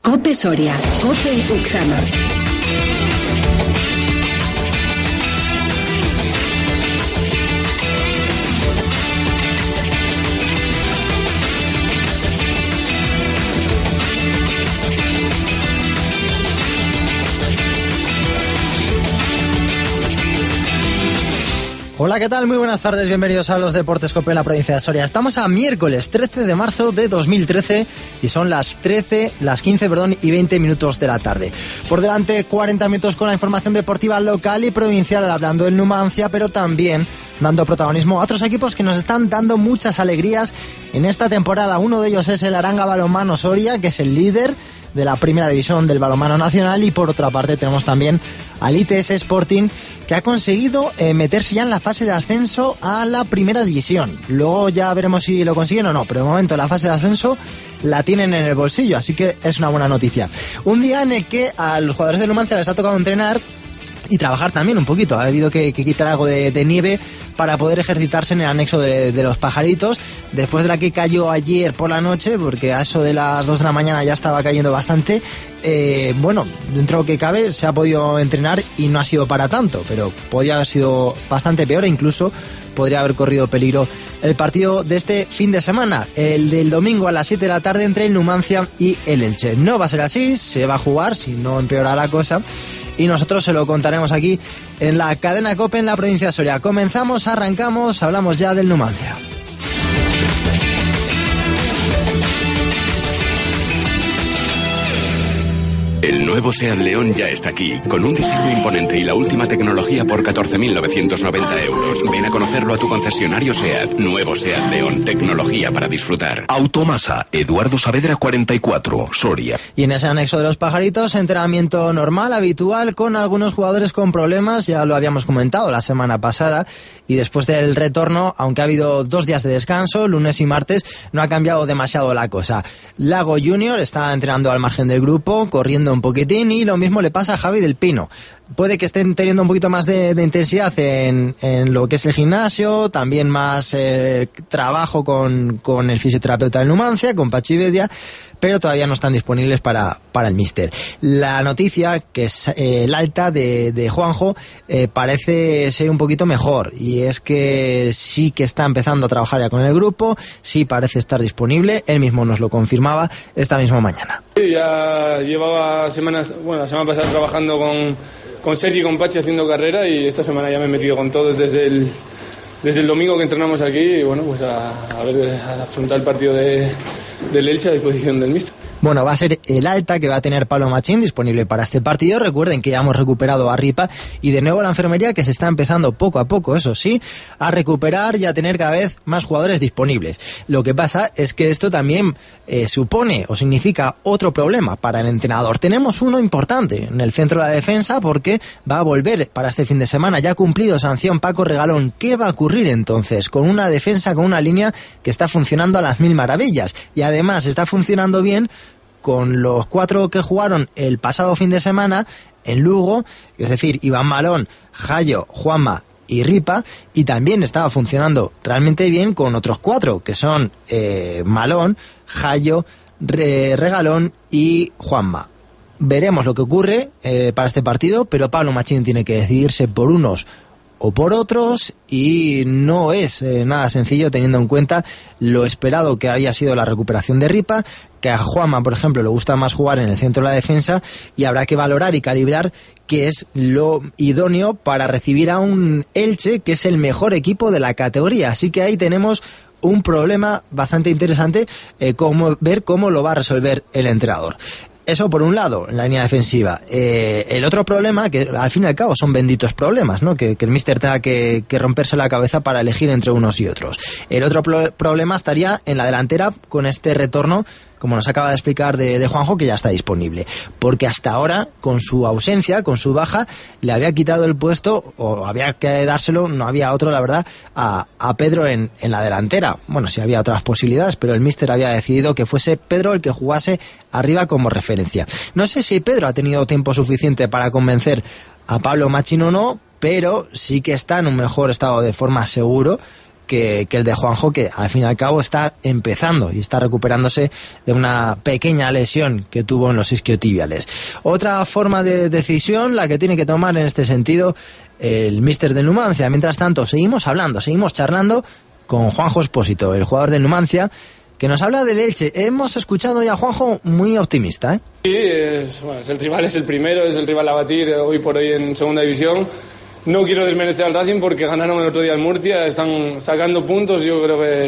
COPE Soria, COPE Uxama. Hola, ¿qué tal? Muy buenas tardes, bienvenidos a los Deportes COPE en la provincia de Soria. Estamos a miércoles 13 de marzo de 2013 y son las 15 y 20 minutos de la tarde. Por delante 40 minutos con la información deportiva local y provincial, hablando del Numancia, pero también dando protagonismo a otros equipos que nos están dando muchas alegrías en esta temporada. Uno de ellos es el Aranga Balonmano Soria, que es el líder de la primera división del balonmano nacional, y por otra parte tenemos también al ITS Sporting, que ha conseguido meterse ya en la fase de ascenso a la primera división. Luego ya veremos si lo consiguen o no, pero de momento la fase de ascenso la tienen en el bolsillo, así que es una buena noticia. Un día en el que a los jugadores del Numancia les ha tocado entrenar y trabajar también un poquito. Ha habido que quitar algo de nieve para poder ejercitarse en el anexo de los Pajaritos, después de la que cayó ayer por la noche, porque a eso de las 2 de la mañana ya estaba cayendo bastante. Bueno, dentro de lo que cabe se ha podido entrenar y no ha sido para tanto, pero podía haber sido bastante peor e incluso podría haber corrido peligro el partido de este fin de semana, el del domingo a las 7 de la tarde entre el Numancia y el Elche. No va a ser así, se va a jugar, si no empeora la cosa, y nosotros se lo contaremos aquí en la cadena COPE en la provincia de Soria. Comenzamos, arrancamos, hablamos ya del Numancia. El nuevo SEAT León ya está aquí, con un diseño imponente y la última tecnología por 14.990 euros. Ven a conocerlo a tu concesionario SEAT. Nuevo SEAT León, tecnología para disfrutar. Automasa, Eduardo Saavedra 44, Soria. Y en ese anexo de los Pajaritos, entrenamiento normal, habitual, con algunos jugadores con problemas, ya lo habíamos comentado la semana pasada, y después del retorno, aunque ha habido 2 días de descanso, lunes y martes, no ha cambiado demasiado la cosa. Lago Junior está entrenando al margen del grupo, corriendo un poquitín, y lo mismo le pasa a Javi del Pino. Puede que estén teniendo un poquito más de intensidad en lo que es el gimnasio, también más trabajo con el fisioterapeuta del Numancia, con Pachi Bedia, pero todavía no están disponibles para el míster. La noticia, que es el alta de Juanjo, parece ser un poquito mejor, y es que sí que está empezando a trabajar ya con el grupo, sí parece estar disponible, él mismo nos lo confirmaba esta misma mañana. Sí, ya llevaba semanas, la semana pasada trabajando con Sergi y con Pachi haciendo carrera, y esta semana ya me he metido con todos desde el domingo que entrenamos aquí, y bueno, pues a afrontar el partido del Elche a disposición del míster. Bueno, va a ser el alta que va a tener Pablo Machín disponible para este partido. Recuerden que ya hemos recuperado a Ripa, y de nuevo la enfermería, que se está empezando poco a poco, eso sí, a recuperar y a tener cada vez más jugadores disponibles. Lo que pasa es que esto también supone o significa otro problema para el entrenador. Tenemos uno importante en el centro de la defensa, porque va a volver para este fin de semana. Ya ha cumplido sanción Paco Regalón. ¿Qué va a ocurrir entonces con una defensa, con una línea que está funcionando a las mil maravillas? Y además está funcionando bien con los 4 que jugaron el pasado fin de semana en Lugo, es decir, Iván Malón, Jayo, Juanma y Ripa, y también estaba funcionando realmente bien con otros 4, que son Malón, Jayo, Regalón y Juanma. Veremos lo que ocurre para este partido, pero Pablo Machín tiene que decidirse por unos o por otros, y no es nada sencillo, teniendo en cuenta lo esperado que había sido la recuperación de Ripa, que a Juanma, por ejemplo, le gusta más jugar en el centro de la defensa, y habrá que valorar y calibrar qué es lo idóneo para recibir a un Elche, que es el mejor equipo de la categoría. Así que ahí tenemos un problema bastante interesante, ver cómo lo va a resolver el entrenador. Eso por un lado, en la línea defensiva. El otro problema, que al fin y al cabo son benditos problemas, ¿no? Que el míster tenga que romperse la cabeza para elegir entre unos y otros. El otro problema estaría en la delantera, con este retorno, como nos acaba de explicar de Juanjo, que ya está disponible. Porque hasta ahora, con su ausencia, con su baja, le había quitado el puesto, o había que dárselo, no había otro, la verdad, a Pedro en la delantera. Bueno, sí había otras posibilidades, pero el míster había decidido que fuese Pedro el que jugase arriba como referencia. No sé si Pedro ha tenido tiempo suficiente para convencer a Pablo Machín o no, pero sí que está en un mejor estado de forma seguro que el de Juanjo, que al fin y al cabo está empezando y está recuperándose de una pequeña lesión que tuvo en los isquiotibiales. Otra forma de decisión la que tiene que tomar en este sentido el míster de Numancia. Mientras tanto, seguimos charlando con Juanjo Espósito, el jugador de Numancia, que nos habla del Elche. Hemos escuchado ya a Juanjo muy optimista, ¿eh? Sí, el rival es el primero, es el rival a batir hoy por hoy en segunda división. No quiero desmerecer al Racing porque ganaron el otro día en Murcia, están sacando puntos. Yo creo que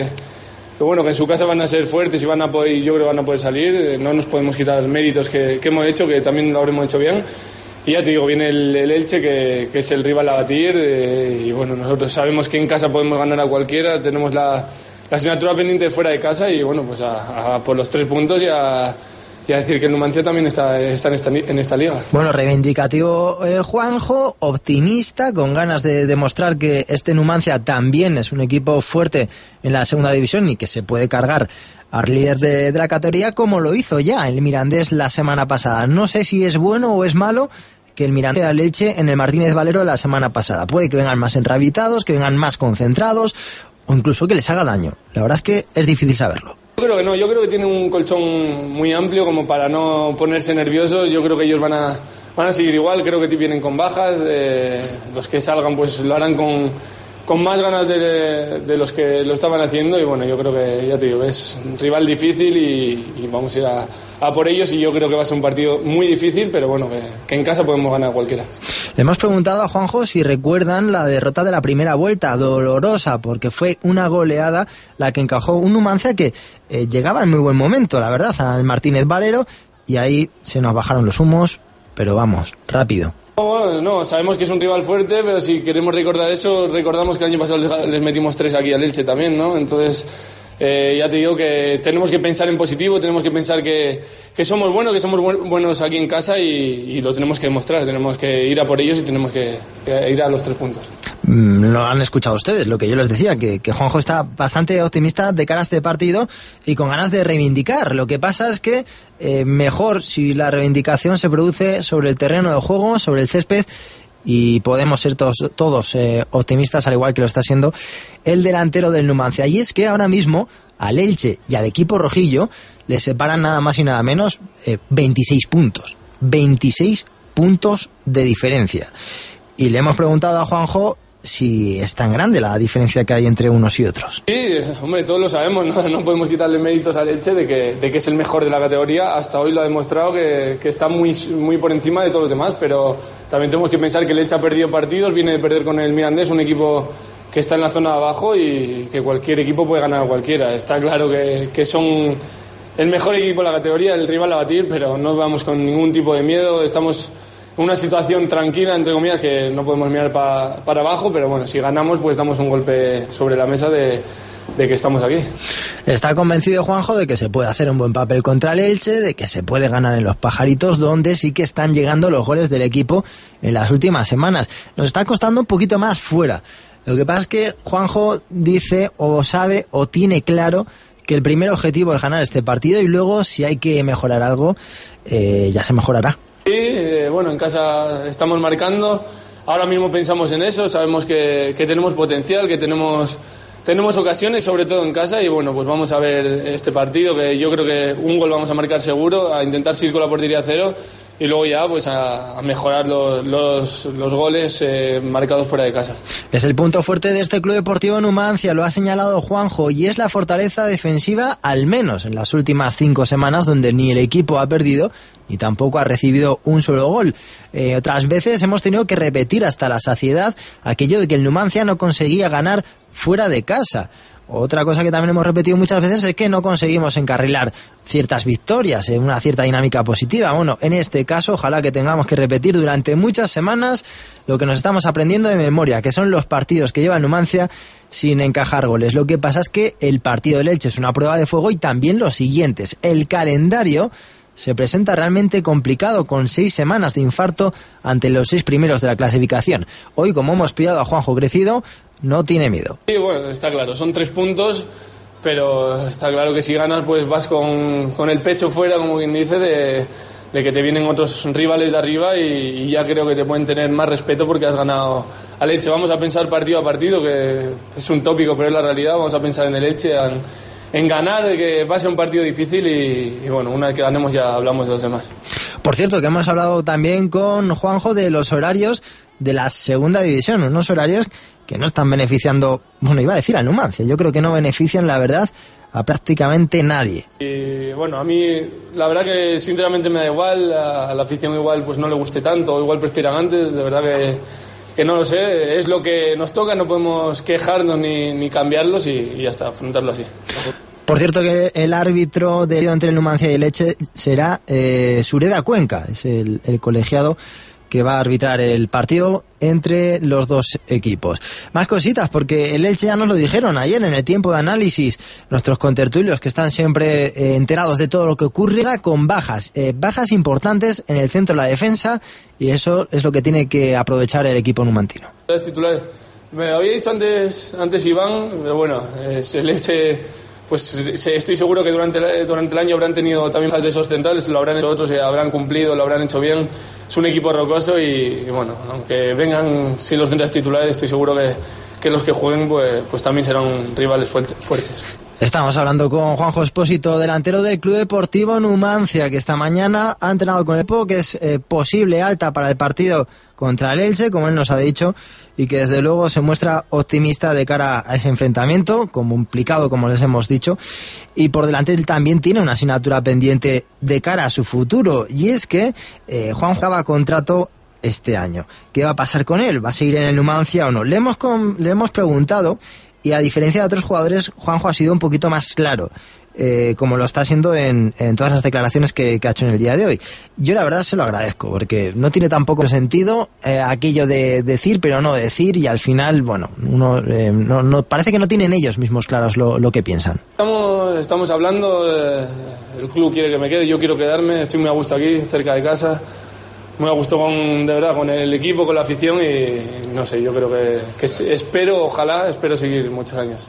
en su casa van a ser fuertes y yo creo que van a poder salir. No nos podemos quitar méritos que hemos hecho, que también lo habremos hecho bien. Y ya te digo, viene el Elche, que es el rival a batir. Y bueno, nosotros sabemos que en casa podemos ganar a cualquiera. Tenemos la asignatura pendiente fuera de casa y bueno, pues a por los 3 puntos y a decir que el Numancia también está en esta liga. Bueno, reivindicativo Juanjo, optimista, con ganas de demostrar que este Numancia también es un equipo fuerte en la segunda división y que se puede cargar al líder de la categoría, como lo hizo ya el Mirandés la semana pasada. No sé si es bueno o es malo que el Mirandés al Elche en el Martínez Valero la semana pasada. Puede que vengan más enrabitados, que vengan más concentrados, o incluso que les haga daño. La verdad es que es difícil saberlo. Yo creo que no, yo creo que tienen un colchón muy amplio como para no ponerse nerviosos. Yo creo que ellos van a seguir igual, creo que vienen con bajas, los que salgan pues lo harán con más ganas de los que lo estaban haciendo y bueno, yo creo que, ya te digo, es un rival difícil y vamos a ir a por ellos y yo creo que va a ser un partido muy difícil, pero bueno, que en casa podemos ganar cualquiera. Le hemos preguntado a Juanjo si recuerdan la derrota de la primera vuelta, dolorosa, porque fue una goleada la que encajó un Numancia que llegaba en muy buen momento, la verdad, al Martínez Valero, y ahí se nos bajaron los humos, pero vamos, rápido. No, sabemos que es un rival fuerte, pero si queremos recordar eso, recordamos que el año pasado les metimos 3 aquí al Elche también, ¿no? Entonces, ya te digo que tenemos que pensar en positivo, tenemos que pensar que somos buenos aquí en casa y lo tenemos que demostrar, tenemos que ir a por ellos y tenemos que ir a los 3 puntos. Lo han escuchado ustedes, lo que yo les decía, que Juanjo está bastante optimista de cara a este partido y con ganas de reivindicar. Lo que pasa es que mejor si la reivindicación se produce sobre el terreno de juego, sobre el césped, y podemos ser todos optimistas, al igual que lo está siendo el delantero del Numancia. Y es que ahora mismo al Elche y al equipo rojillo les separan nada más y nada menos 26 puntos. 26 puntos de diferencia. Y le hemos preguntado a Juanjo si es tan grande la diferencia que hay entre unos y otros. Sí, hombre, todos lo sabemos, no podemos quitarle méritos al Elche de que es el mejor de la categoría. Hasta hoy lo ha demostrado que está muy, muy por encima de todos los demás, pero también tenemos que pensar que el Elche ha perdido partidos, viene de perder con el Mirandés, un equipo que está en la zona de abajo y que cualquier equipo puede ganar a cualquiera. Está claro que son el mejor equipo de la categoría, el rival a batir, pero no vamos con ningún tipo de miedo, estamos una situación tranquila, entre comillas, que no podemos mirar para abajo, pero bueno, si ganamos pues damos un golpe sobre la mesa de que estamos aquí. Está convencido Juanjo de que se puede hacer un buen papel contra el Elche, de que se puede ganar en los Pajaritos, donde sí que están llegando los goles del equipo en las últimas semanas. Nos está costando un poquito más fuera. Lo que pasa es que Juanjo dice o sabe o tiene claro que el primer objetivo es ganar este partido y luego si hay que mejorar algo ya se mejorará. Sí, bueno, en casa estamos marcando, ahora mismo pensamos en eso, sabemos que tenemos potencial, que tenemos ocasiones, sobre todo en casa, y bueno, pues vamos a ver este partido, que yo creo que un gol vamos a marcar seguro, a intentar seguir con la portería a 0 y luego ya pues a mejorar los goles marcados fuera de casa. Es el punto fuerte de este Club Deportivo Numancia, lo ha señalado Juanjo, y es la fortaleza defensiva, al menos en las últimas 5 semanas, donde ni el equipo ha perdido ni tampoco ha recibido un solo gol. Otras veces hemos tenido que repetir hasta la saciedad aquello de que el Numancia no conseguía ganar fuera de casa. Otra cosa que también hemos repetido muchas veces es que no conseguimos encarrilar ciertas victorias en una cierta dinámica positiva. Bueno, en este caso ojalá que tengamos que repetir durante muchas semanas lo que nos estamos aprendiendo de memoria, que son los partidos que lleva Numancia sin encajar goles. Lo que pasa es que el partido del Elche es una prueba de fuego y también los siguientes. El calendario se presenta realmente complicado, con 6 semanas de infarto ante los 6 primeros de la clasificación. Hoy, como hemos pillado a Juanjo crecido, no tiene miedo. Sí, bueno, está claro, son 3 puntos, pero está claro que si ganas pues vas con el pecho fuera, como quien dice, de que te vienen otros rivales de arriba y ya creo que te pueden tener más respeto porque has ganado al Elche. Vamos a pensar partido a partido, que es un tópico pero es la realidad. Vamos a pensar en el Elche, en ganar, que pase un partido difícil y bueno, una vez que ganemos ya hablamos de los demás. Por cierto, que hemos hablado también con Juanjo de los horarios de la segunda división, unos horarios que no están beneficiando, bueno, iba a decir al Numancia, yo creo que no benefician, la verdad, a prácticamente nadie. Y bueno, a mí la verdad que sinceramente me da igual, a la afición igual pues no le guste tanto, igual prefieran antes, de verdad que no lo sé, es lo que nos toca, no podemos quejarnos ni cambiarlos y ya está, afrontarlo así. Por cierto que el árbitro entre el Numancia y el Elche será Sureda Cuenca, es el colegiado que va a arbitrar el partido entre los dos equipos. Más cositas, porque el Elche ya nos lo dijeron ayer en el tiempo de análisis, nuestros contertulios que están siempre enterados de todo lo que ocurre, con bajas importantes en el centro de la defensa, y eso es lo que tiene que aprovechar el equipo numantino. Los titulares, me lo había dicho antes Iván, pero bueno, el Elche, pues estoy seguro que durante el año habrán tenido también de esos centrales, lo habrán hecho otros, habrán cumplido, lo habrán hecho bien. Es un equipo rocoso y bueno, aunque vengan sin los centrales titulares, estoy seguro que los que jueguen pues también serán rivales fuertes. Estamos hablando con Juanjo Espósito, delantero del Club Deportivo Numancia, que esta mañana ha entrenado con el equipo, que es posible alta para el partido contra el Elche, como él nos ha dicho, y que desde luego se muestra optimista de cara a ese enfrentamiento, complicado como les hemos dicho, y por delante él también tiene una asignatura pendiente de cara a su futuro, y es que Juanjo acaba contrato este año. ¿Qué va a pasar con él? ¿Va a seguir en el Numancia o no? Le hemos preguntado, y a diferencia de otros jugadores, Juanjo ha sido un poquito más claro, como lo está haciendo en todas las declaraciones que ha hecho en el día de hoy. Yo la verdad se lo agradezco, porque no tiene tampoco sentido aquello de decir pero no decir, y al final, bueno, uno no parece que no tienen ellos mismos claros lo que piensan. Estamos hablando, el club quiere que me quede, yo quiero quedarme, estoy muy a gusto aquí, cerca de casa, muy a gusto con el equipo, con la afición, y no sé, yo creo que espero seguir muchos años.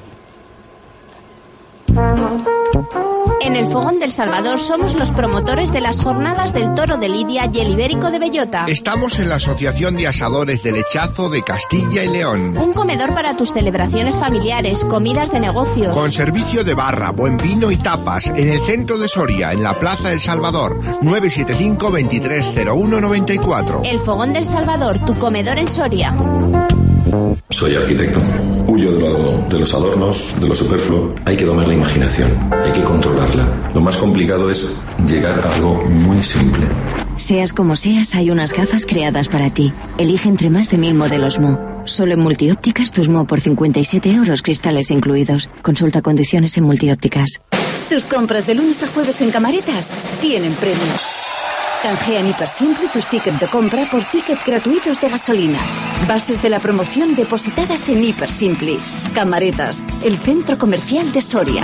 En el Fogón del Salvador somos los promotores de las jornadas del Toro de Lidia y el Ibérico de Bellota. Estamos en la Asociación de Asadores de Lechazo de Castilla y León. Un comedor para tus celebraciones familiares, comidas de negocios. Con servicio de barra, buen vino y tapas en el centro de Soria, en la Plaza del Salvador, 975 2301 94. El Fogón del Salvador, tu comedor en Soria. Soy arquitecto. Huyo de los adornos, de lo superfluo. Hay que domar la imaginación, hay que controlarla. Lo más complicado es llegar a algo muy simple. Seas como seas, hay unas gafas creadas para ti. Elige entre más de 1000 modelos Mo. Solo en Multiópticas tus Mo por 57 €, cristales incluidos. Consulta condiciones en Multiópticas. Tus compras de lunes a jueves en Camaretas tienen premios. Canjea en Hipersimple tus tickets de compra por tickets gratuitos de gasolina. Bases de la promoción depositadas en Hipersimple. Camaretas, el centro comercial de Soria.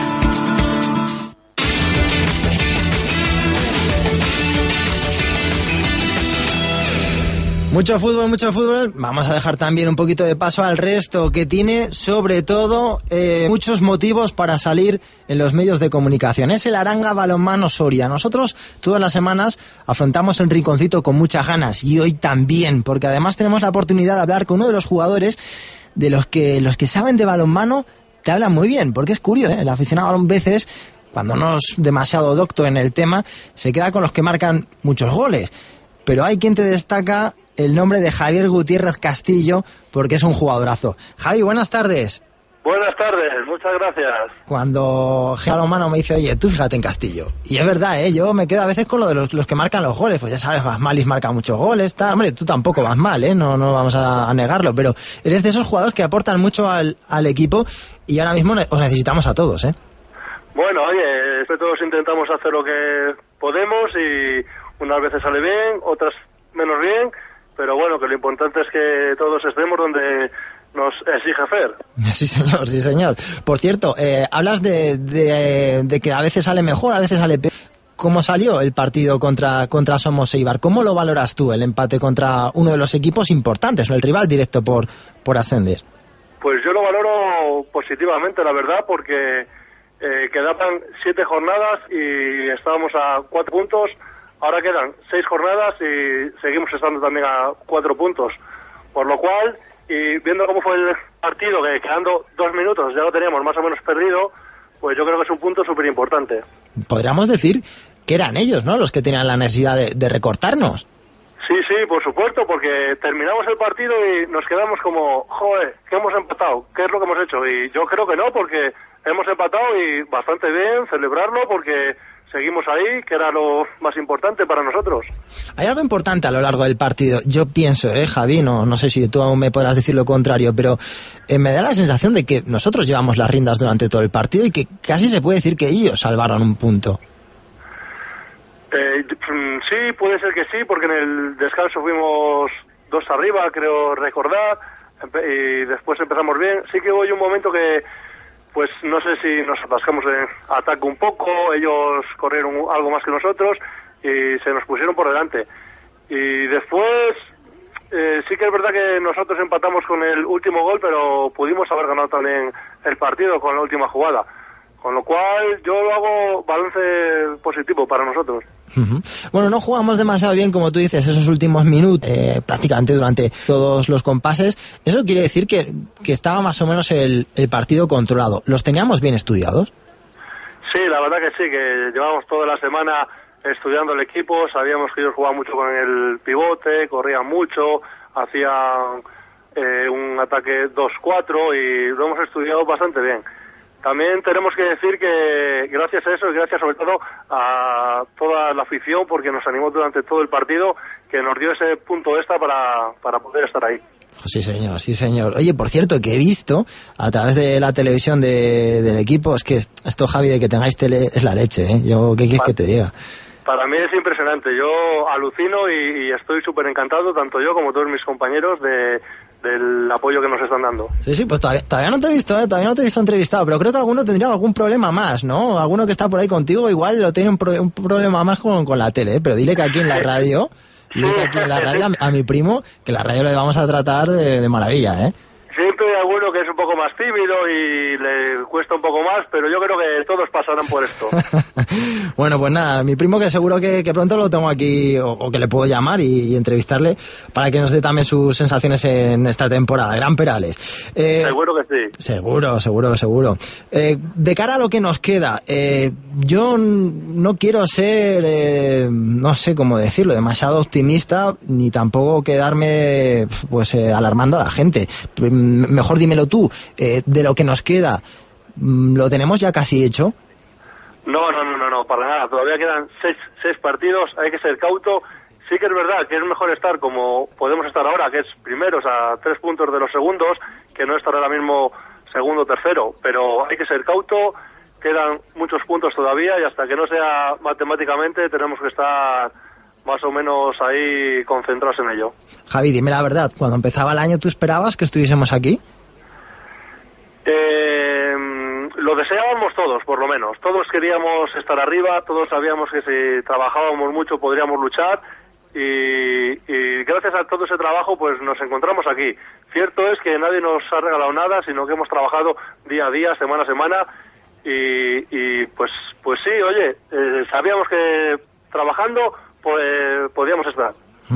Mucho fútbol. Vamos a dejar también un poquito de paso al resto, que tiene sobre todo muchos motivos para salir en los medios de comunicación. Es el Aranga Balonmano Soria. Nosotros todas las semanas afrontamos el rinconcito con muchas ganas, y hoy también, porque además tenemos la oportunidad de hablar con uno de los jugadores de los que saben de balonmano te hablan muy bien, porque es curioso, el aficionado a veces, cuando no es demasiado docto en el tema, se queda con los que marcan muchos goles. Pero hay quien te destaca el nombre de Javier Gutiérrez Castillo, porque es un jugadorazo. Javi, buenas tardes. Buenas tardes, muchas gracias. Cuando Balonmano me dice, oye, tú fíjate en Castillo. Y es verdad, yo me quedo a veces con lo de los que marcan los goles. Pues ya sabes, Basmalis marca muchos goles, tal. Hombre, tú tampoco vas mal, no vamos a negarlo, pero eres de esos jugadores que aportan mucho al equipo, y ahora mismo os necesitamos a todos, Bueno, oye, todos intentamos hacer lo que podemos, y unas veces sale bien, otras menos bien, pero bueno, que lo importante es que todos estemos donde nos exige hacer. Sí, señor. Por cierto, hablas de que a veces sale mejor, a veces sale peor. ¿Cómo salió el partido contra Somos Eibar? ¿Cómo lo valoras tú, el empate contra uno de los equipos importantes, o el rival directo por ascender? Pues yo lo valoro positivamente, la verdad, porque quedaban 7 jornadas y estábamos a 4 puntos Ahora quedan 6 jornadas y seguimos estando también a 4 puntos. Por lo cual, y viendo cómo fue el partido, que quedando 2 minutos ya lo teníamos más o menos perdido, pues yo creo que es un punto súper importante. Podríamos decir que eran ellos, ¿no?, los que tenían la necesidad de recortarnos. Sí, por supuesto, porque terminamos el partido y nos quedamos como, joder, ¿qué hemos empatado? ¿Qué es lo que hemos hecho? Y yo creo que no, porque hemos empatado y bastante bien, celebrarlo, porque seguimos ahí, que era lo más importante para nosotros. Hay algo importante a lo largo del partido. Yo pienso, Javi, no sé si tú aún me podrás decir lo contrario, pero me da la sensación de que nosotros llevamos las riendas durante todo el partido y que casi se puede decir que ellos salvaron un punto. Sí, puede ser que sí, porque en el descanso fuimos 2 arriba, creo recordar, y después empezamos bien. Sí que hubo un momento que, pues no sé si nos atascamos en ataque un poco, ellos corrieron algo más que nosotros y se nos pusieron por delante. Y después, sí que es verdad que nosotros empatamos con el último gol, pero pudimos haber ganado también el partido con la última jugada. Con lo cual, yo lo hago balance positivo para nosotros. Bueno, no jugamos demasiado bien, como tú dices, esos últimos minutos, prácticamente durante todos los compases. Eso quiere decir que estaba más o menos el partido controlado. ¿Los teníamos bien estudiados? Sí, la verdad que sí, que llevamos toda la semana estudiando el equipo. Sabíamos que ellos jugaban mucho con el pivote, corrían mucho, hacían un ataque 2-4 y lo hemos estudiado bastante bien. También tenemos que decir que gracias a eso y gracias sobre todo a toda la afición, porque nos animó durante todo el partido, que nos dio ese punto extra para poder estar ahí. Sí, señor, sí, señor. Oye, por cierto, que he visto a través de la televisión del equipo, es que esto, Javi, de que tengáis tele es la leche, ¿eh? ¿Qué quieres que te diga? Para mí es impresionante. Yo alucino y estoy súper encantado, tanto yo como todos mis compañeros, del apoyo que nos están dando. Sí, pues todavía no te he visto, todavía no te he visto entrevistado, pero creo que alguno tendría algún problema más, ¿no? Alguno que está por ahí contigo igual lo tiene un problema más con la tele, ¿eh? Pero dile que aquí en la radio, a mi primo, que la radio le vamos a tratar de maravilla, ¿eh? Siempre hay alguno que es un poco más tímido y le cuesta un poco más, pero yo creo que todos pasarán por esto. Bueno, pues nada, mi primo, que seguro que pronto lo tengo aquí, o que le puedo llamar y entrevistarle para que nos dé también sus sensaciones en esta temporada. Gran Perales. Seguro que sí. Seguro. De cara a lo que nos queda, yo no quiero ser, no sé cómo decirlo, demasiado optimista, ni tampoco quedarme pues alarmando a la gente. Mejor dímelo tú, de lo que nos queda, ¿lo tenemos ya casi hecho? No, para nada. Todavía quedan 6 partidos, hay que ser cauto. Sí que es verdad que es mejor estar como podemos estar ahora, que es primeros a 3 puntos de los segundos, que no estar ahora mismo segundo o tercero. Pero hay que ser cauto, quedan muchos puntos todavía y hasta que no sea matemáticamente tenemos que estar más o menos ahí concentrados en ello. Javi, dime la verdad, cuando empezaba el año, ¿tú esperabas que estuviésemos aquí? Lo deseábamos todos, por lo menos. Todos queríamos estar arriba, todos sabíamos que si trabajábamos mucho podríamos luchar y gracias a todo ese trabajo pues nos encontramos aquí. Cierto es que nadie nos ha regalado nada, sino que hemos trabajado día a día, semana a semana y pues sí, oye, sabíamos que trabajando pues podíamos estar.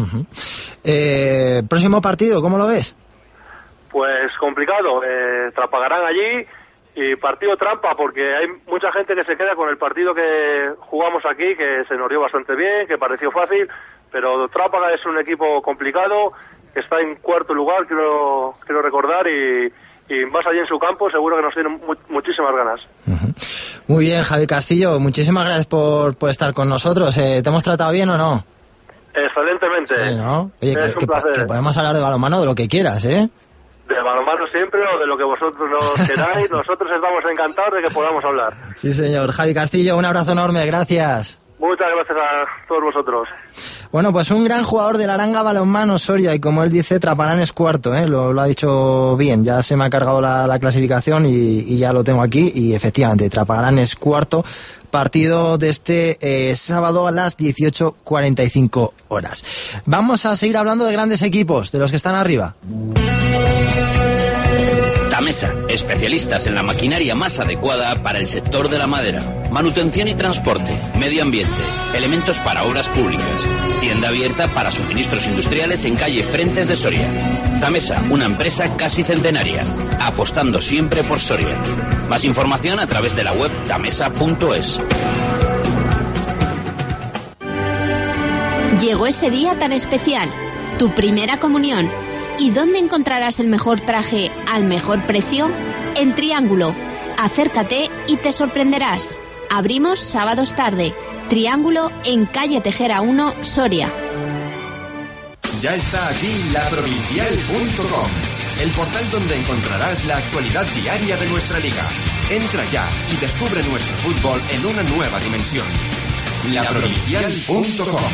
Próximo partido, ¿cómo lo ves? Pues complicado, Trapagarán allí y partido trampa, porque hay mucha gente que se queda con el partido que jugamos aquí, que se nos dio bastante bien, que pareció fácil, pero Trápaga es un equipo complicado, que está en 4º lugar, quiero recordar, y más allí en su campo seguro que nos tienen muchísimas ganas. Muy bien, Javi Castillo, muchísimas gracias por estar con nosotros. ¿Te hemos tratado bien o no? Excelentemente. Sí, ¿no? Oye, es un placer. Que podemos hablar de balonmano, de lo que quieras, ¿eh? De balonmano siempre, o de lo que vosotros nos queráis. Nosotros estamos encantados de que podamos hablar. Sí, señor. Javi Castillo, un abrazo enorme, gracias. Muchas gracias a todos vosotros. Bueno, pues un gran jugador de la Aranga Balonmano Soria, y como él dice, Traparán es 4º, ¿eh? Lo ha dicho bien, ya se me ha cargado la clasificación y ya lo tengo aquí, y efectivamente, Traparán es 4º, partido de este sábado a las 18:45 horas. Vamos a seguir hablando de grandes equipos, de los que están arriba. Tamesa, especialistas en la maquinaria más adecuada para el sector de la madera. Manutención y transporte, medio ambiente, elementos para obras públicas. Tienda abierta para suministros industriales en calle Frentes de Soria. Tamesa, una empresa casi centenaria, apostando siempre por Soria. Más información a través de la web tamesa.es. Llegó ese día tan especial, tu primera comunión. ¿Y dónde encontrarás el mejor traje al mejor precio? En Triángulo. Acércate y te sorprenderás. Abrimos sábados tarde. Triángulo en calle Tejera 1, Soria. Ya está aquí laprovincial.com, el portal donde encontrarás la actualidad diaria de nuestra liga. Entra ya y descubre nuestro fútbol en una nueva dimensión. laprovincial.com.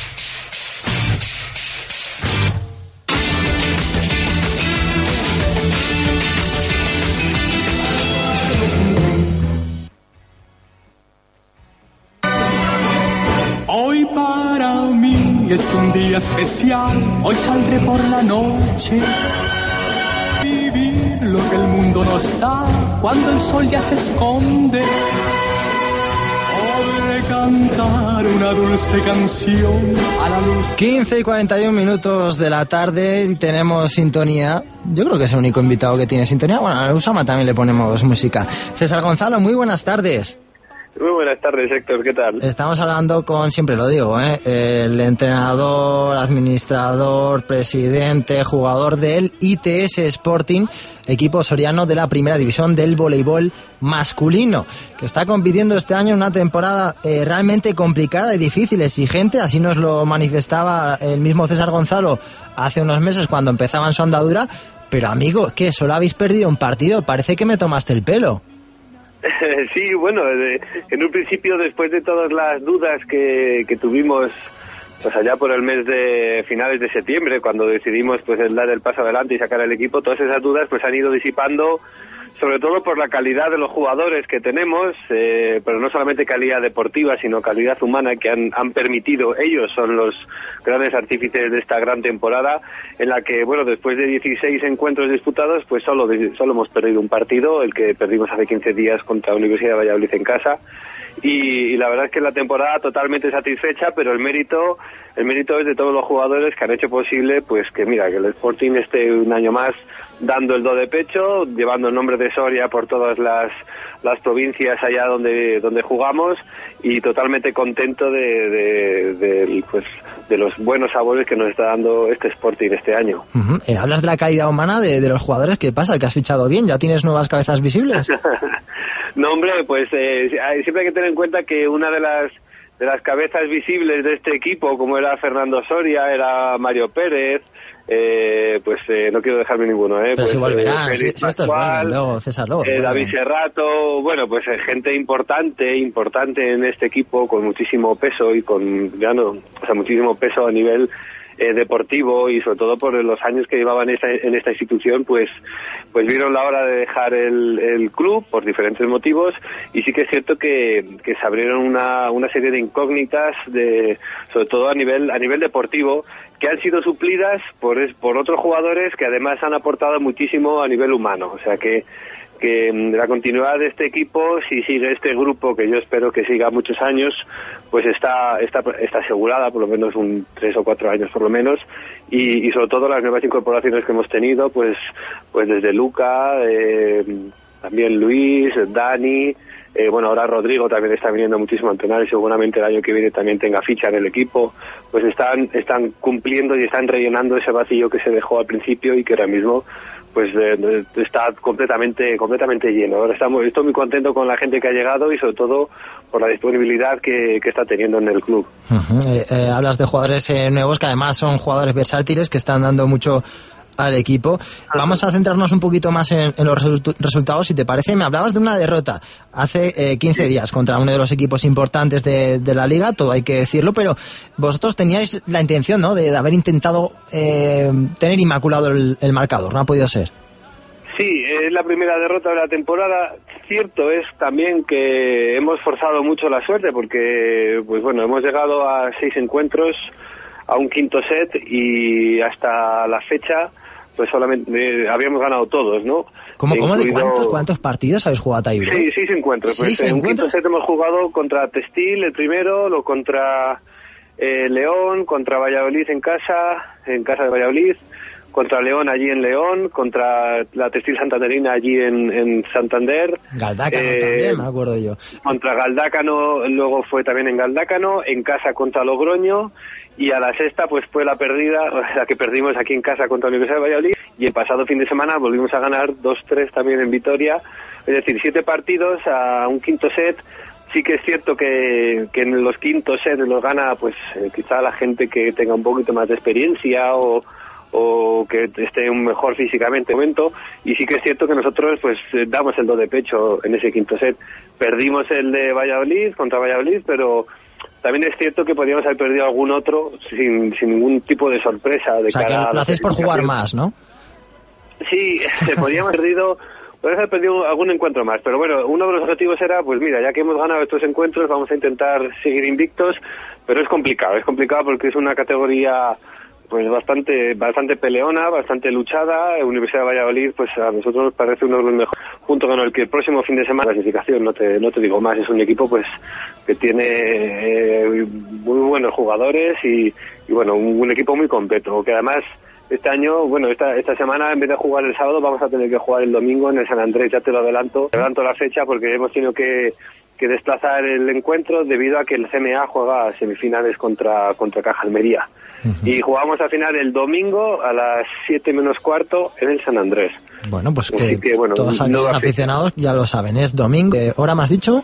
Hoy para mí es un día especial, hoy saldré por la noche, vivir lo que el mundo nos da cuando el sol ya se esconde. Podré cantar una dulce canción a la luz. 15 y 41 minutos de la tarde y tenemos sintonía. Yo creo que es el único invitado que tiene sintonía. Bueno, a Usama también le ponemos música. César Gonzalo, muy buenas tardes. Muy buenas tardes, Héctor, ¿qué tal? Estamos hablando con, siempre lo digo, el entrenador, administrador, presidente, jugador del ITS Sporting, equipo soriano de la primera división del voleibol masculino, que está compitiendo este año en una temporada realmente complicada y difícil, exigente. Así nos lo manifestaba el mismo César Gonzalo hace unos meses cuando empezaban su andadura. Pero amigo, ¿qué? Solo habéis perdido un partido, parece que me tomaste el pelo. Sí, bueno, en un principio, después de todas las dudas que tuvimos, pues allá por el mes de finales de septiembre, cuando decidimos pues el dar el paso adelante y sacar al equipo, todas esas dudas pues han ido disipando, sobre todo por la calidad de los jugadores que tenemos, pero no solamente calidad deportiva, sino calidad humana que han permitido. Ellos son los grandes artífices de esta gran temporada, en la que, bueno, después de 16 encuentros disputados, pues solo hemos perdido un partido, el que perdimos hace 15 días contra la Universidad de Valladolid en casa, y la verdad es que la temporada totalmente satisfecha, pero el mérito es de todos los jugadores que han hecho posible, pues que mira, que el Sporting esté un año más dando el do de pecho, llevando el nombre de Soria por todas las provincias allá donde jugamos, y totalmente contento de los buenos sabores que nos está dando este Sporting este año. Hablas de la calidad humana de los jugadores. ¿Qué pasa? ¿Que has fichado bien? ¿Ya tienes nuevas cabezas visibles? No, hombre, pues siempre hay que tener en cuenta que una de las cabezas visibles de este equipo, como era Fernando Soria, era Mario Pérez, no quiero dejarme ninguno, Pero pues, si volverán, si esto es bueno, luego César, luego David Serrato, bueno, pues gente importante en este equipo, con muchísimo peso y muchísimo peso a nivel deportivo, y sobre todo por los años que llevaban en esta institución, pues vieron la hora de dejar el club por diferentes motivos. Y sí que es cierto que se abrieron una serie de incógnitas, sobre todo a nivel deportivo, que han sido suplidas por otros jugadores que además han aportado muchísimo a nivel humano. O sea que la continuidad de este equipo, si sigue este grupo, que yo espero que siga muchos años, pues está asegurada por lo menos 3 o 4 años por lo menos, y sobre todo las nuevas incorporaciones que hemos tenido, pues desde Luca, también Luis, Dani, ahora Rodrigo también está viniendo muchísimo a entrenar, y seguramente el año que viene también tenga ficha en el equipo. Pues están cumpliendo y están rellenando ese vacío que se dejó al principio y que ahora mismo pues está completamente lleno. Ahora estoy muy contento con la gente que ha llegado, y sobre todo por la disponibilidad que está teniendo en el club. Hablas de jugadores nuevos, que además son jugadores versátiles, que están dando mucho al equipo. Vamos a centrarnos un poquito más en los resultados, si te parece. Me hablabas de una derrota hace 15 días contra uno de los equipos importantes de la liga, todo hay que decirlo, pero vosotros teníais la intención, ¿no?, de haber intentado tener inmaculado el marcador. No ha podido ser. Sí, es la primera derrota de la temporada. Cierto es también que hemos forzado mucho la suerte, porque hemos llegado a 6 encuentros, a un quinto set, y hasta la fecha pues solamente habíamos ganado todos, ¿no? ¿Cómo de cuántos partidos habéis jugado a Sí, 6 encuentros. Pues en un quinto set hemos jugado contra Textil, el primero, lo contra León, contra Valladolid en casa de Valladolid, contra León allí en León, contra la Textil Santanderina allí en Santander. Galdácano también, me acuerdo yo. Contra Galdácano, luego fue también en Galdácano, en casa contra Logroño, y a la sexta pues fue la que perdimos aquí en casa contra la Universidad de Valladolid, y el pasado fin de semana volvimos a ganar 2-3 también en Vitoria, es decir, 7 partidos a un quinto set. Sí que es cierto que en los quintos sets los gana pues quizá la gente que tenga un poquito más de experiencia o que esté mejor físicamente en el momento, y sí que es cierto que nosotros pues damos el do de pecho en ese quinto set. Perdimos el de Valladolid contra Valladolid, pero también es cierto que podríamos haber perdido algún otro sin ningún tipo de sorpresa. O sea, que lo hacéis por jugar más, ¿no? Sí, podríamos haber perdido algún encuentro más, pero bueno, uno de los objetivos era, pues mira, ya que hemos ganado estos encuentros, vamos a intentar seguir invictos, pero es complicado porque es una categoría pues bastante peleona, bastante luchada. Universidad de Valladolid, pues a nosotros nos parece uno de los mejores, junto con el que el próximo fin de semana, clasificación, no te digo más, es un equipo pues que tiene muy buenos jugadores y bueno, un equipo muy completo, que además este año, bueno, esta semana en vez de jugar el sábado vamos a tener que jugar el domingo en el San Andrés, ya te lo adelanto la fecha porque hemos tenido que desplazar el encuentro debido a que el CMA juega semifinales contra Caja Almería. Y jugamos a final el domingo a las 7 menos cuarto en el San Andrés. Bueno, pues todos aquellos aficionados ya lo saben, es domingo, ¿hora más dicho?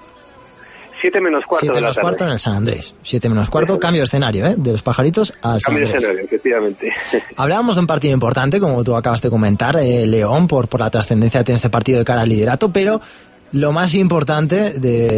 7 menos cuarto 7 de la menos tarde. cuarto en el San Andrés. 7 menos cuarto, cambio de escenario, de los Pajaritos al San Andrés. Cambio de escenario, efectivamente. Hablábamos de un partido importante, como tú acabas de comentar, León, por la trascendencia que tiene este partido de cara al liderato, pero lo más importante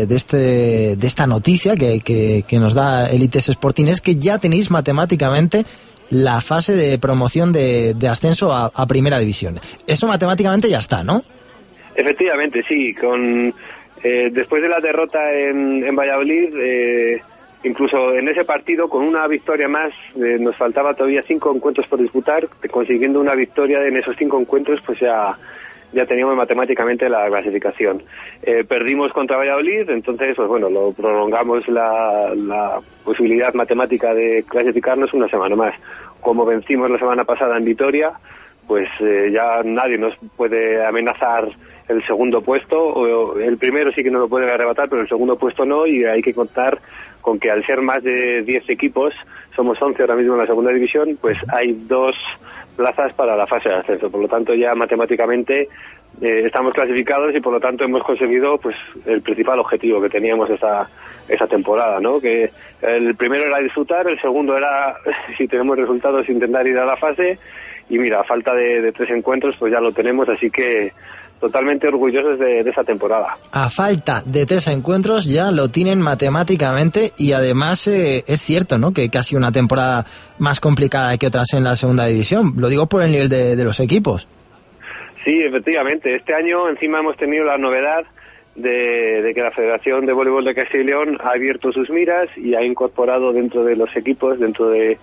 de esta noticia que nos da Elites Sporting es que ya tenéis matemáticamente la fase de promoción de ascenso a Primera División. Eso matemáticamente ya está, ¿no? Efectivamente, sí. Después de la derrota en Valladolid, incluso en ese partido, con una victoria más, nos faltaba todavía 5 encuentros por disputar. Consiguiendo una victoria en esos 5 encuentros, pues ya teníamos matemáticamente la clasificación. Perdimos contra Valladolid, entonces pues bueno, lo prolongamos la posibilidad matemática de clasificarnos una semana más. Como vencimos la semana pasada en Vitoria, pues ya nadie nos puede amenazar el segundo puesto, o el primero sí que no lo pueden arrebatar, pero el segundo puesto no, y hay que contar con que al ser más de 10 equipos, somos 11 ahora mismo en la segunda división, pues hay 2 plazas para la fase de ascenso. Por lo tanto, ya matemáticamente estamos clasificados y por lo tanto hemos conseguido pues el principal objetivo que teníamos esa temporada, ¿no? Que el primero era disfrutar, el segundo era, si tenemos resultados, intentar ir a la fase, y mira, a falta de 3 encuentros pues ya lo tenemos, así que totalmente orgullosos de esa temporada. A falta de 3 encuentros ya lo tienen matemáticamente, y además es cierto, ¿no?, que casi una temporada más complicada que otras en la segunda división. Lo digo por el nivel de los equipos. Sí, efectivamente. Este año encima hemos tenido la novedad de que la Federación de Voleibol de Castilla y León ha abierto sus miras y ha incorporado dentro de los equipos, dentro de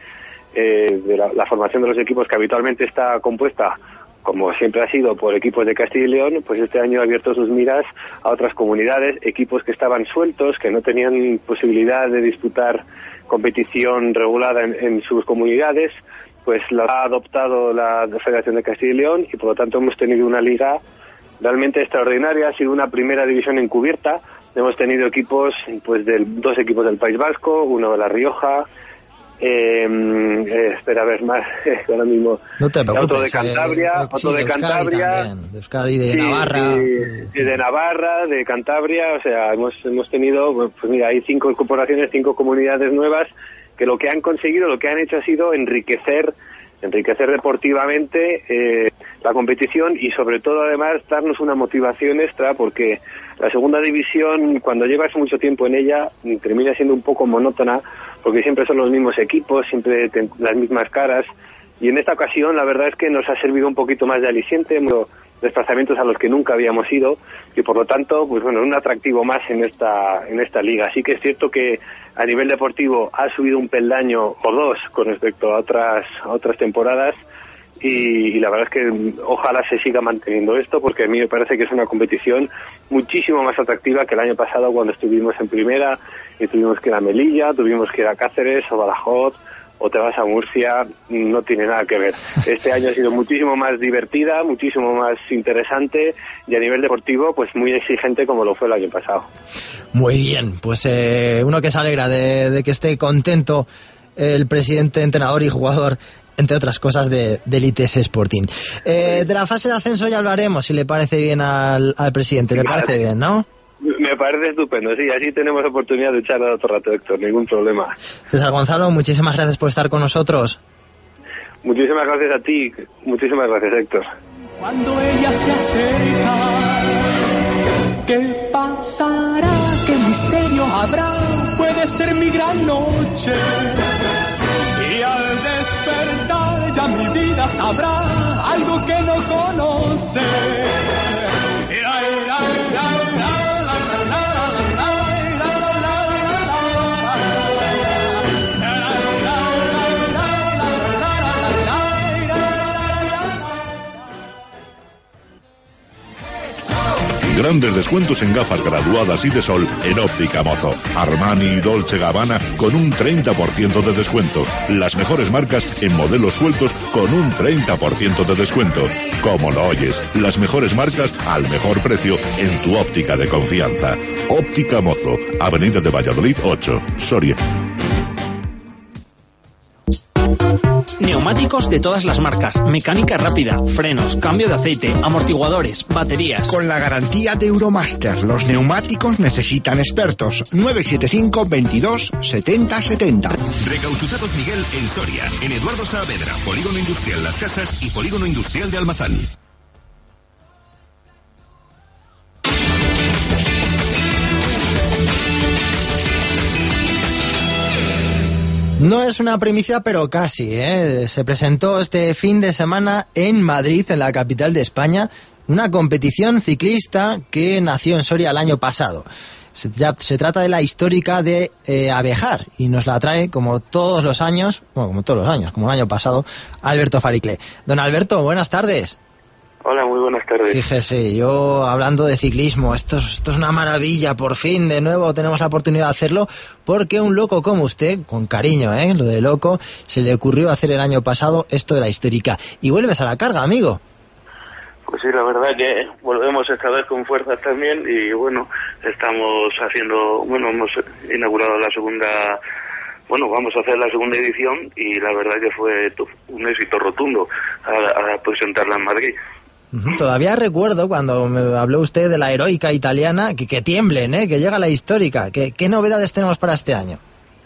la formación de los equipos, que habitualmente está compuesta, como siempre ha sido, por equipos de Castilla y León, pues este año ha abierto sus miras a otras comunidades, equipos que estaban sueltos, que no tenían posibilidad de disputar competición regulada en sus comunidades, pues la ha adoptado la Federación de Castilla y León, y por lo tanto hemos tenido una liga realmente extraordinaria. Ha sido una primera división encubierta. Hemos tenido equipos, pues 2 equipos del País Vasco, uno de La Rioja, espera a ver más ahora mismo, no te preocupes, otro de Cantabria, otro de Cantabria, también, de Euskadi, de Navarra, de Navarra, de Cantabria. O sea, hemos tenido, pues mira, hay 5 incorporaciones, 5 comunidades nuevas, que lo que han conseguido, lo que han hecho ha sido enriquecer deportivamente la competición, y sobre todo además darnos una motivación extra, porque la segunda división, cuando llevas mucho tiempo en ella, termina siendo un poco monótona, porque siempre son los mismos equipos, siempre las mismas caras, y en esta ocasión la verdad es que nos ha servido un poquito más de aliciente, desplazamientos a los que nunca habíamos ido, y por lo tanto, pues bueno, un atractivo más en esta liga. Así que es cierto que a nivel deportivo ha subido un peldaño o 2 con respecto a otras temporadas, y la verdad es que ojalá se siga manteniendo esto, porque a mí me parece que es una competición muchísimo más atractiva que el año pasado, cuando estuvimos en primera y tuvimos que ir a Melilla, tuvimos que ir a Cáceres o Badajoz, o te vas a Murcia. No tiene nada que ver. Este año ha sido muchísimo más divertida, muchísimo más interesante, y a nivel deportivo pues muy exigente, como lo fue el año pasado. Muy bien, pues uno que se alegra de que esté contento el presidente, entrenador y jugador, entre otras cosas, de Elites Sporting. De la fase de ascenso ya hablaremos, si le parece bien al presidente. ¿Le parece bien, no? Me parece estupendo, sí, así tenemos oportunidad de charlar otro rato, Héctor, ningún problema. César Gonzalo, muchísimas gracias por estar con nosotros. Muchísimas gracias a ti, muchísimas gracias, Héctor. Cuando ella se acerca, ¿qué pasará? ¿Qué misterio habrá? Puede ser mi gran noche. Y al despertar ya mi vida sabrá algo que no conoce. Grandes descuentos en gafas graduadas y de sol en Óptica Mozo. Armani y Dolce Gabbana con un 30% de descuento. Las mejores marcas en modelos sueltos con un 30% de descuento. Como lo oyes, las mejores marcas al mejor precio en tu óptica de confianza. Óptica Mozo, Avenida de Valladolid 8, Soria. Neumáticos de todas las marcas, mecánica rápida, frenos, cambio de aceite, amortiguadores, baterías. Con la garantía de Euromaster, los neumáticos necesitan expertos. 975 22 70 70. Recauchutados Miguel en Soria, en Eduardo Saavedra, Polígono Industrial Las Casas y Polígono Industrial de Almazán. No es una primicia, pero casi, Se presentó este fin de semana en Madrid, en la capital de España, una competición ciclista que nació en Soria el año pasado. Se trata de la histórica de Abejar, y nos la trae, como todos los años, como el año pasado, Alberto Faricle. Don Alberto, buenas tardes. Hola, muy buenas tardes. Fíjese, yo hablando de ciclismo, esto es una maravilla, por fin, de nuevo tenemos la oportunidad de hacerlo, porque un loco como usted, con cariño, lo de loco, se le ocurrió hacer el año pasado esto de la histórica. Y vuelves a la carga, amigo. Pues sí, la verdad que volvemos esta vez con fuerzas también, y bueno, estamos hemos inaugurado la segunda... vamos a hacer la segunda edición, y la verdad que fue un éxito rotundo a presentarla en Madrid. Todavía recuerdo cuando me habló usted de la heroica italiana, que tiemblen, que llega la histórica. ¿Qué novedades tenemos para este año?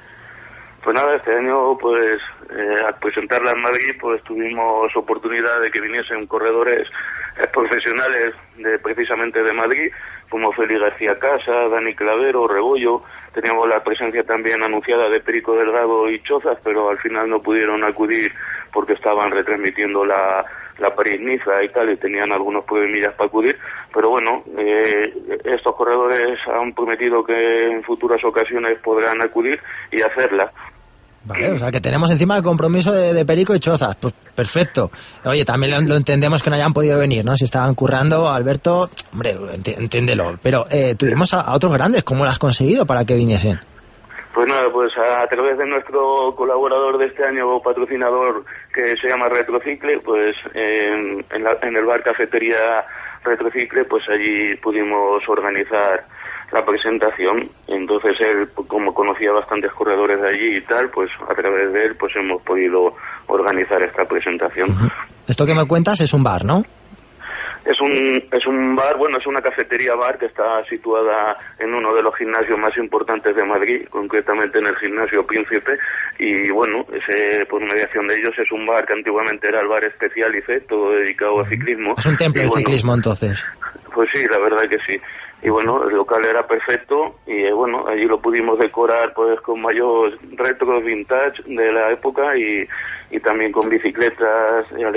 Pues nada, este año pues al presentarla en Madrid pues tuvimos oportunidad de que viniesen corredores profesionales precisamente de Madrid, como Félix García Casa, Dani Clavero, Rebollo. Teníamos la presencia también anunciada de Perico Delgado y Chozas, pero al final no pudieron acudir porque estaban retransmitiendo la París-Niza y tal, y tenían algunos problemillas para acudir, pero bueno, estos corredores han prometido que en futuras ocasiones podrán acudir y hacerla. Vale, o sea que tenemos encima el compromiso de Perico y Chozas, pues perfecto. Oye, también lo entendemos que no hayan podido venir, ¿no? Si estaban currando, Alberto, hombre, entiéndelo, pero tuvimos a otros grandes. ¿Cómo lo has conseguido para que viniesen? Pues nada, pues a través de nuestro colaborador de este año, patrocinador, que se llama Retrocicle, pues en el bar cafetería Retrocicle, pues allí pudimos organizar la presentación. Entonces él, como conocía bastantes corredores de allí y tal, pues a través de él pues hemos podido organizar esta presentación. Esto que me cuentas es un bar, ¿no? Es un bar, es una cafetería bar que está situada en uno de los gimnasios más importantes de Madrid, concretamente en el gimnasio Príncipe, y por mediación de ellos es un bar que antiguamente era el bar Especialice, todo dedicado a ciclismo. Es un templo de ciclismo, entonces. Pues sí, la verdad que sí. Y el local era perfecto, y allí lo pudimos decorar pues con mayor retro vintage de la época, y también con bicicletas al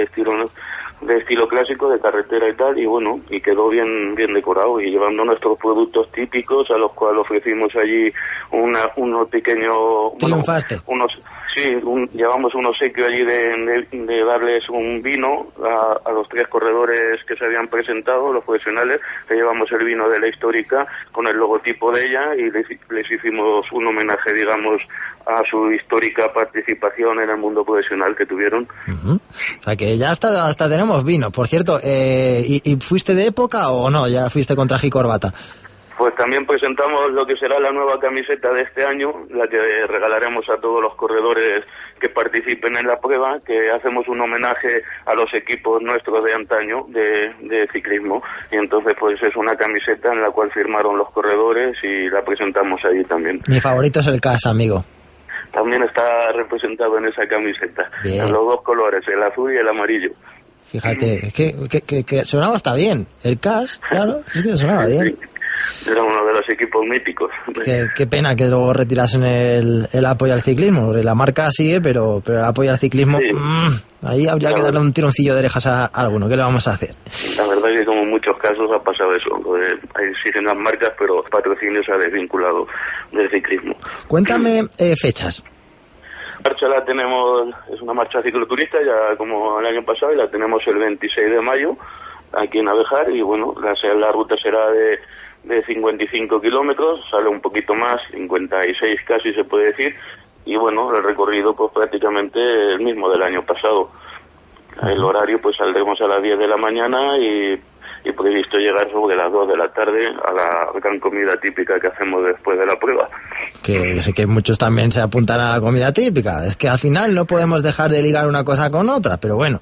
estilo clásico de carretera y tal, y quedó bien decorado, y llevando nuestros productos típicos, a los cuales ofrecimos allí unos pequeños... Triunfaste. Sí, llevamos un obsequio allí de darles un vino a los 3 corredores que se habían presentado, los profesionales. Le llevamos el vino de la histórica con el logotipo de ella y les hicimos un homenaje, digamos, a su histórica participación en el mundo profesional que tuvieron. O sea que ya hasta tenemos vino. Por cierto, ¿y fuiste de época o no? ¿Ya fuiste con traje y corbata? Pues también presentamos lo que será la nueva camiseta de este año, la que regalaremos a todos los corredores que participen en la prueba, que hacemos un homenaje a los equipos nuestros de antaño de ciclismo. Y entonces pues es una camiseta en la cual firmaron los corredores y la presentamos allí tambique Mi favorito es el CAS, amigo. También está representado en esa camiseta, bien, en los 2 colores, el azul y el amarillo. Fíjate, es que sonaba hasta bien. El CAS, claro, es que sonaba bien. Sí, era uno de los equipos míticos. Qué pena que luego retirasen el apoyo al ciclismo. La marca sigue, pero el apoyo al ciclismo, sí. Ahí habría que darle un tironcillo de orejas a alguno. ¿Qué le vamos a hacer? La verdad es que como en muchos casos ha pasado eso. Ahí siguen las marcas, pero el patrocinio se ha desvinculado del ciclismo. Cuéntame fechas. La marcha la tenemos, es una marcha cicloturista, ya como el año pasado, y la tenemos el 26 de mayo aquí en Abejar, y bueno, la ruta será de 55 kilómetros, sale un poquito más, 56 casi se puede decir, y bueno, el recorrido pues prácticamente el mismo del año pasado. El horario pues saldremos a las 10 de la mañana y previsto llegar sobre las 2 de la tarde a la gran comida típica que hacemos después de la prueba. Que sé que muchos también se apuntan a la comida típica. Es que al final no podemos dejar de ligar una cosa con otra, pero bueno.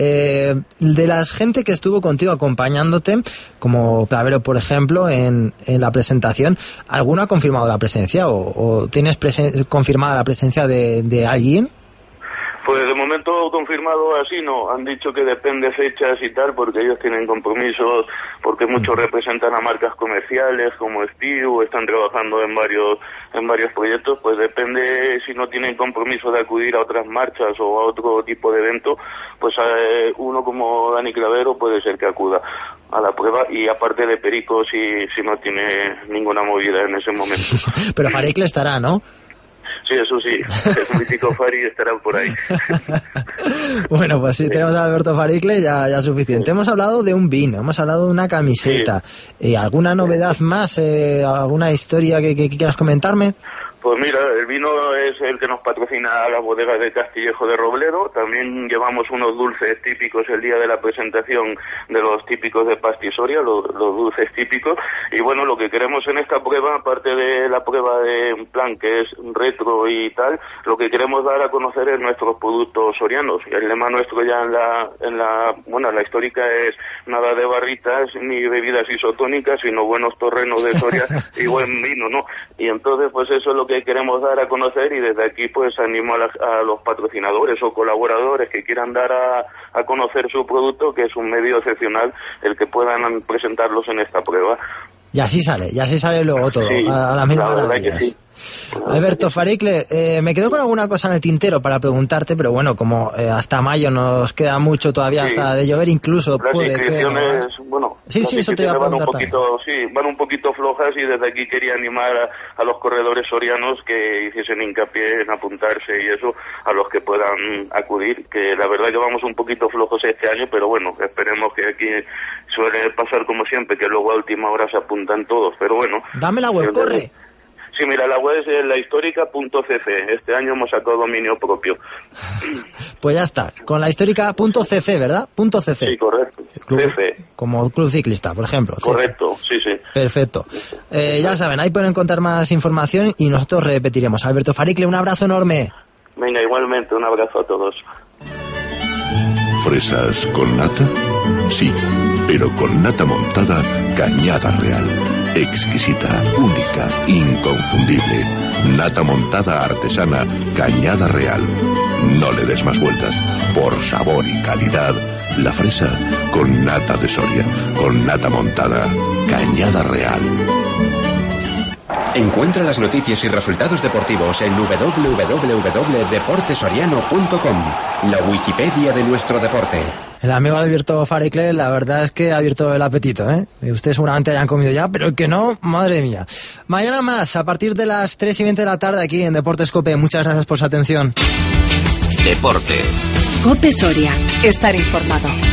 De la gente que estuvo contigo acompañándote, como Clavero, por ejemplo, en la presentación, ¿alguno ha confirmado la presencia o tienes confirmada la presencia de alguien? Pues de momento confirmado así no, han dicho que depende fechas y tal, porque ellos tienen compromisos, porque muchos representan a marcas comerciales como Spew, están trabajando en varios proyectos, pues depende si no tienen compromiso de acudir a otras marchas o a otro tipo de evento, pues uno como Dani Clavero puede ser que acuda a la prueba, y aparte de Perico si no tiene ninguna movida en ese momento. Pero Faricle estará, ¿no? Sí, eso sí, el mítico Fari estará por ahí. Bueno, pues si tenemos a Alberto Faricle ya suficiente. Hemos hablado de un vino, hemos hablado de una camiseta. Sí. ¿Alguna novedad más? ¿Alguna historia que quieras comentarme? Pues mira, el vino es el que nos patrocina a las bodegas de Castillejo de Robledo. También llevamos unos dulces típicos el día de la presentación de los típicos de Pastisoria, los dulces típicos. Y bueno, lo que queremos en esta prueba, aparte de la prueba de un plan que es retro y tal, lo que queremos dar a conocer es nuestros productos sorianos. El lema nuestro ya en la histórica es nada de barritas ni bebidas isotónicas, sino buenos torrenos de Soria y buen vino, ¿no? Y entonces pues eso es lo que queremos dar a conocer, y desde aquí pues animo a los patrocinadores o colaboradores que quieran dar a conocer su producto, que es un medio excepcional el que puedan presentarlos en esta prueba. Y así sale luego todo, sí, a las mismas maravillas. Sí. Alberto Faricle, me quedo con alguna cosa en el tintero para preguntarte, pero bueno, como hasta mayo nos queda mucho todavía, sí, hasta de llover incluso. Las inscripciones, bueno, sí, eso te iba a preguntar van un poquito flojas, y desde aquí quería animar a los corredores sorianos que hiciesen hincapié en apuntarse y eso, a los que puedan acudir, que la verdad que vamos un poquito flojos este año, pero bueno, esperemos que aquí suele pasar como siempre, que luego a última hora se apuntan todos, pero bueno. Dame la web, corre. Sí, mira, la web es lahistórica.cc. Este año hemos sacado dominio propio. Pues ya está, con lahistórica.cc, ¿verdad? .cc. Sí, correcto. CC. Como Club Ciclista, por ejemplo. Correcto, sí. Perfecto. Ya saben, ahí pueden encontrar más información y nosotros repetiremos. Alberto Faricle, un abrazo enorme. Venga, igualmente, un abrazo a todos. ¿Fresas con nata? Sí, pero con nata montada Cañada Real. Exquisita, única, inconfundible. Nata montada artesana Cañada Real. No le des más vueltas. Por sabor y calidad, la fresa con nata de Soria. Con nata montada Cañada Real. Encuentra las noticias y resultados deportivos en www.deportesoriano.com, la Wikipedia de nuestro deporte. El amigo Alberto Faricle, la verdad es que ha abierto el apetito, ¿eh? Ustedes seguramente hayan comido ya, pero el que no, madre mía. Mañana más, a partir de las 3:20 de la tarde aquí en Deportes COPE. Muchas gracias por su atención. Deportes. COPE Soria. Estar informado.